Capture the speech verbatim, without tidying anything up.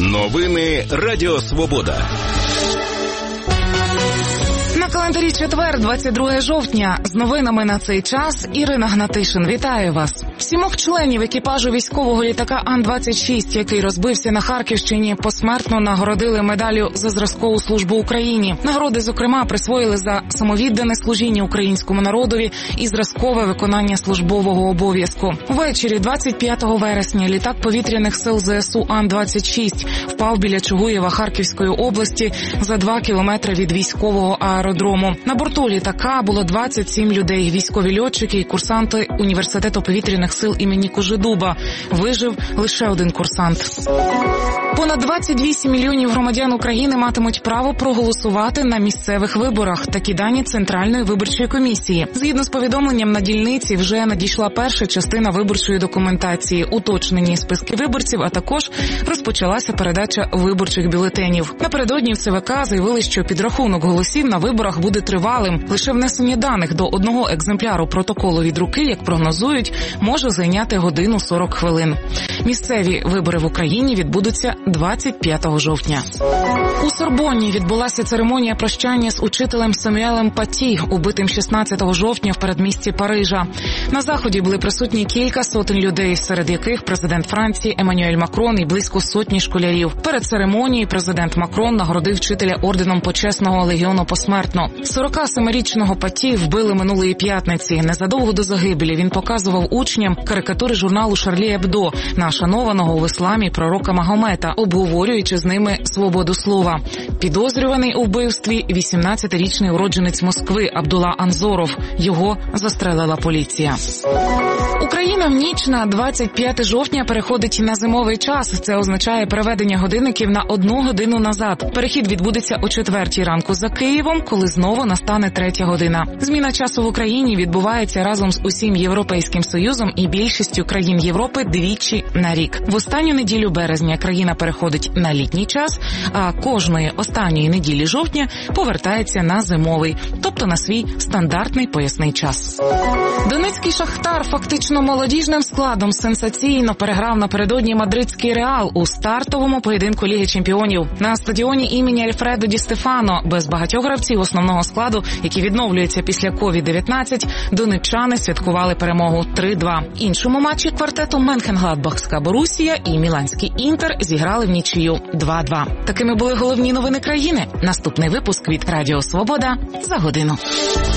Новини Радіо Свобода. На календарі четвер, двадцять друге жовтня. З новинами на цей час Ірина Гнатишин. Вітаю вас. Сімох членів екіпажу військового літака Ан двадцять шість, який розбився на Харківщині, посмертно нагородили медаллю за зразкову службу Україні. Нагороди, зокрема, присвоїли за самовіддане служіння українському народові і зразкове виконання службового обов'язку. Ввечері двадцять п'ятого вересня літак повітряних сил Зе Ес У Ан двадцять шість впав біля Чугуєва Харківської області за два кілометри від військового аеродрому. На борту літака було двадцять сім людей, військові льотчики і курсанти університету повітряних сил імені Кожедуба. Вижив лише один курсант. Понад двадцять вісім мільйонів громадян України матимуть право проголосувати на місцевих виборах. Такі дані Центральної виборчої комісії. Згідно з повідомленням на дільниці, вже надійшла перша частина виборчої документації, уточнені списки виборців, а також розпочалася передача виборчих бюлетенів. Напередодні в Це Ве Ка заявили, що підрахунок голосів на виборах буде тривалим. Лише внесення даних до одного екземпляру протоколу від руки, як прогнозують, може зайняти годину сорок хвилин. Місцеві вибори в Україні відбудуться двадцять п'ятого жовтня. У Сорбонні відбулася церемонія прощання з учителем Самюелем Паті, убитим шістнадцятого жовтня в передмісті Парижа. На заході були присутні кілька сотень людей, серед яких президент Франції Еммануель Макрон і близько сотні школярів. Перед церемонією президент Макрон нагородив вчителя орденом почесного легіону посмертно. сорокасемирічного Паті вбили минулої п'ятниці. Незадовго до загибелі він показував учням карикатури журналу Шарлі Ебдо на шанованого в ісламі пророка Магомета, обговорюючи з ними свободу слова. Підозрюваний у вбивстві вісімнадцятирічний уродженець Москви Абдулла Анзоров. Його застрелила поліція. Україна в ніч на двадцять п'яте жовтня переходить на зимовий час. Це означає переведення годинників на одну годину назад. Перехід відбудеться о четвертій ранку за Києвом, коли знову настане третя година. Зміна часу в Україні відбувається разом з усім Європейським Союзом і більшістю країн Європи двічі на рік. В останню неділю березня країна переходить на літній час, а кожної останньої неділі жовтня повертається на зимовий, тобто на свій стандартний поясний час. Донецький Шахтар фактично молодіжним складом сенсаційно переграв напередодні мадридський Реал у стартовому поєдинку Ліги чемпіонів. На стадіоні імені Альфредо Ді Стефано без багатьох гравців основного складу, які відновлюються після ковід дев'ятнадцять, донеччани святкували перемогу три-два. В іншому матчі квартету Менхенгладбахська Борусія і Міланський Інтер зіграли в нічию два-два. Такими були головні новини країни. Наступний випуск від Радіо Свобода за годину.